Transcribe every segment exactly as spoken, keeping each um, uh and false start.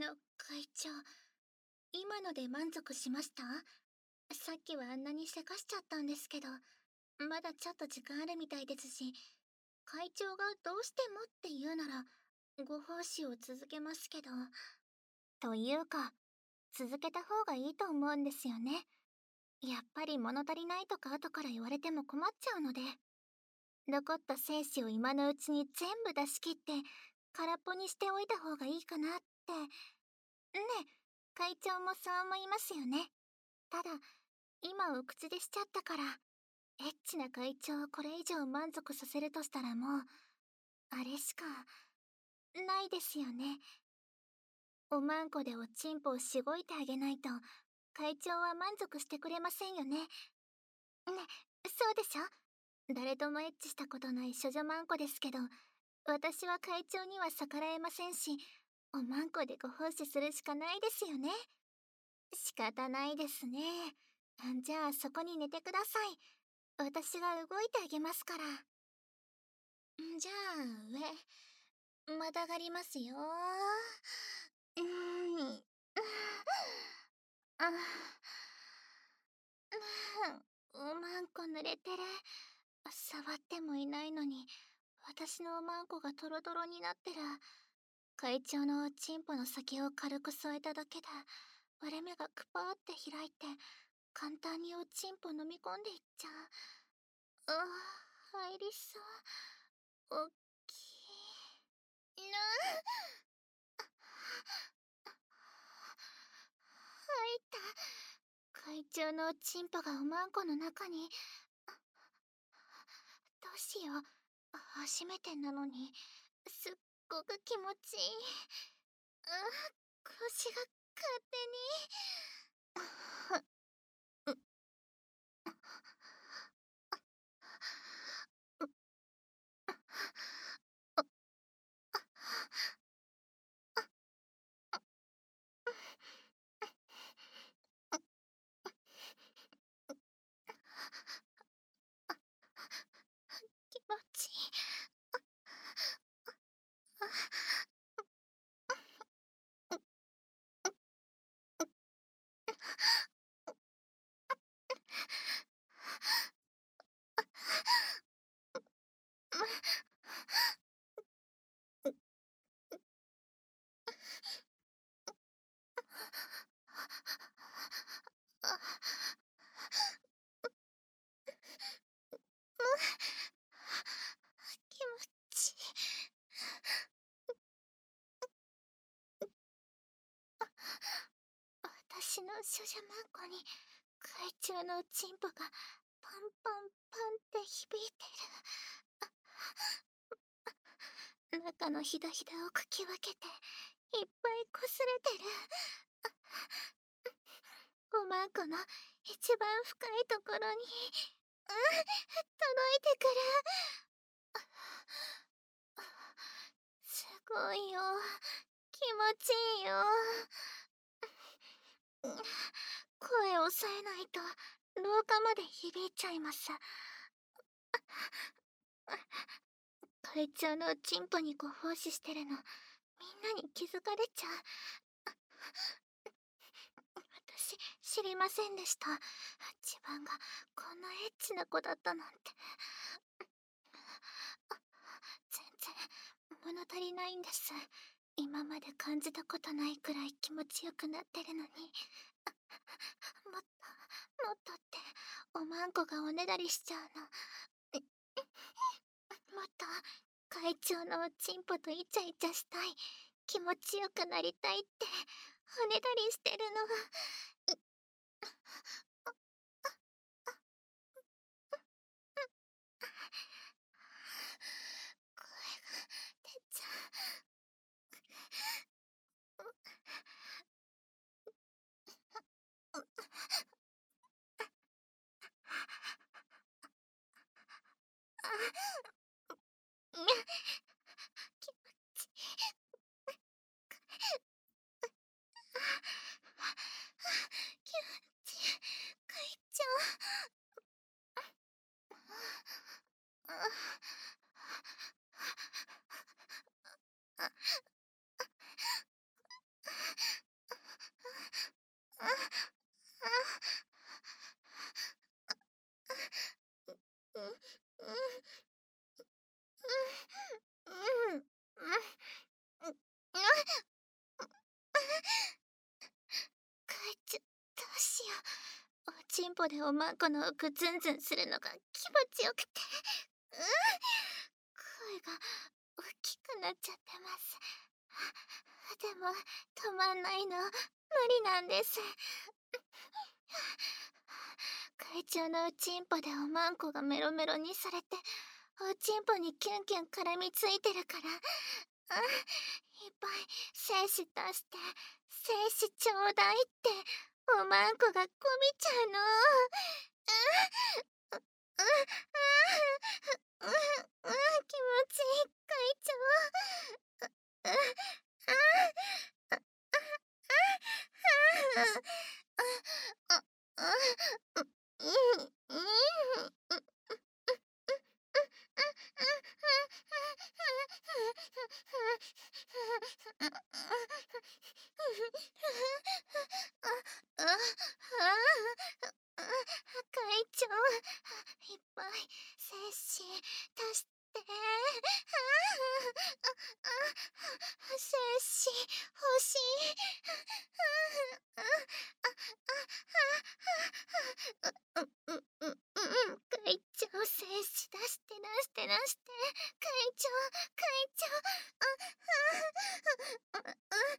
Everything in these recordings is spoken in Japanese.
の、会長、今ので満足しました？さっきはあんなにせかしちゃったんですけど、まだちょっと時間あるみたいですし、会長がどうしてもって言うなら、ご奉仕を続けますけど。というか、続けた方がいいと思うんですよね。やっぱり物足りないとか後から言われても困っちゃうので。残った精子を今のうちに全部出し切って、空っぽにしておいた方がいいかなって。ねえ、会長もそう思いますよね。ただ、今お口でしちゃったから、エッチな会長をこれ以上満足させるとしたらもう、あれしか、ないですよね。おまんこでおちんぽをしごいてあげないと、会長は満足してくれませんよね。ね、そうでしょ？誰ともエッチしたことない処女まんこですけど、私は会長には逆らえませんし、おまんこでご奉仕するしかないですよね。仕方ないですね。じゃあそこに寝てください。私が動いてあげますから。じゃあ上、またがりますよ。うーん。あおまんこ濡れてる。触ってもいないのに、私のおまんこがトロトロになってる。会長のチンポの先を軽く添えただけで、割れ目がクパーって開いて、簡単におちんぽ飲み込んでいっちゃう。ああ、入りそう。おっきい。な入った。会長のチンポがおまんこの中に。どうしよう。初めてなのに、すっごく気持ちいい。あ、腰が勝手に。気持ちいい。気持ちいい。私の処女まんこに海中のチンポがパンパンパンって響いてる。中のひだひだをかき分けていっぱいこすれてる。おまんこの一番深いところに、うん、届いてくる。すごいよ。気持ちいいよ。声を抑えないと廊下まで響いちゃいます。会長のチンポにご奉仕してるの、みんなに気づかれちゃう。私、知りませんでした。自分がこんなエッチな子だったなんて。全然、物足りないんです。今まで感じたことないくらい気持ちよくなってるのに。もっと、もっとって、おまんこがおねだりしちゃうの。もっと、会長のおちんぽとイチャイチャしたい。気持ちよくなりたいって、おねだりしてるの。声が出ちゃう。にゃ、気持ちいい。気持ちいい。会長。 会長、どうしよう。おちんぽでおまんこの奥ズンズンするのが気持ちよくて、うん、声が大きくなっちゃってます。でも止まんないの、無理なんです。会長のおちんぽでおまんこがメロメロにされて、おちんぽにキュンキュン絡みついてるから、うん、いっぱい精子出して精子ちょうだいっておまんこがこみちゃうの。うん、うん、うん、うん、うん、気持ちいい会長。うん、うん、あ、あ、あ、あ、あ、あ、うん、うん、会長、いっぱい精子出して。精子欲しい。うんうんうんうん、会長、精子出して出して出して。会長、会長、あ、あ、あ、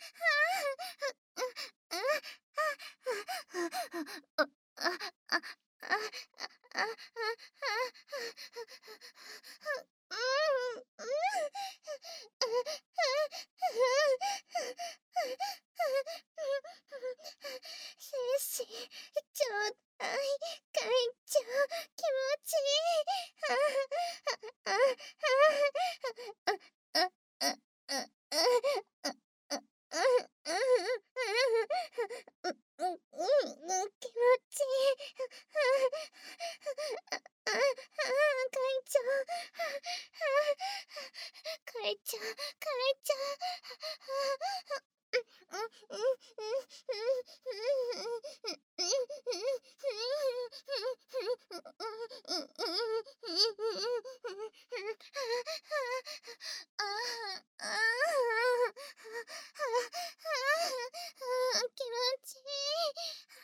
あ、あ、あ、あ、あ、うん、うん、精子ちょうだい、会長、気持ちいい。あ、あ、あ、あ、あ、あ、あ、あ、あ、あ、うん、うん、うん、気持ちいい。あ、あ、あ、会長、会長、会長、うん、うん、うん、気持ちいい。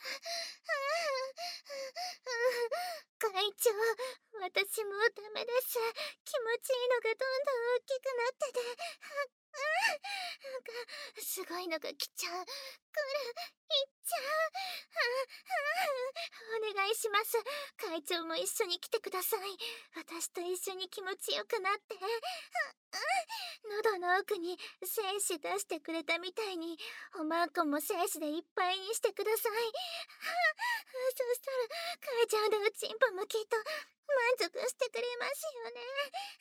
会長、私もうダメです。気持ちいいのがどんどん大きくなってて、なんかすごいのが来ちゃう。来る、行っちゃう。お願いします。会長も一緒に来てください。私と一緒に気持ちよくなって。喉の奥に精子出してくれたみたいに、おまんこも精子でいっぱいにしてください。そしたら会長のおちんぽもきっと満足してくれますよね。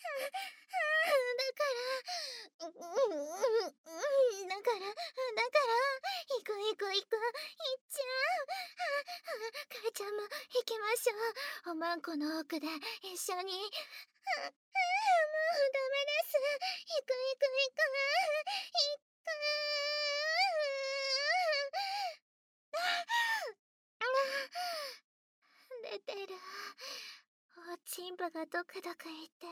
だから、うん、うん、うん、だから、だから、行こう行こう行こう、行っちゃう。会長も行きましょう。おまんこの奥で一緒に。あ、あ、もうダメです。行く行く行く。行く。出てる。おちんぽがドクドクいってる。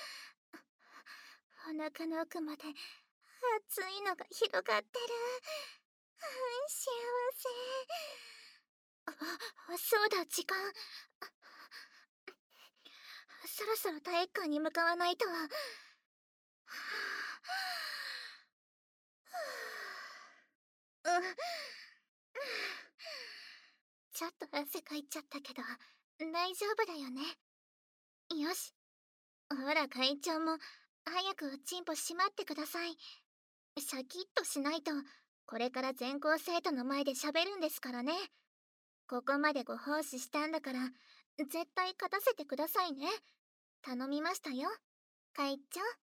お腹の奥まで熱いのが広がってる。幸せ。あ、そうだ、時間。そろそろ体育館に向かわないと。うん、ちょっと汗かいちゃったけど大丈夫だよね。よし、ほら会長も早くおちんぽしまってください。シャキッとしないとこれから全校生徒の前で喋るんですからね。ここまでご奉仕したんだから絶対勝たせてくださいね。頼みましたよ、会長。